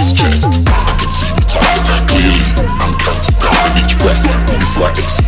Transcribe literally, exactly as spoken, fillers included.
chest. I can see me talking that clearly. I'm counting down on each breath before I exhale.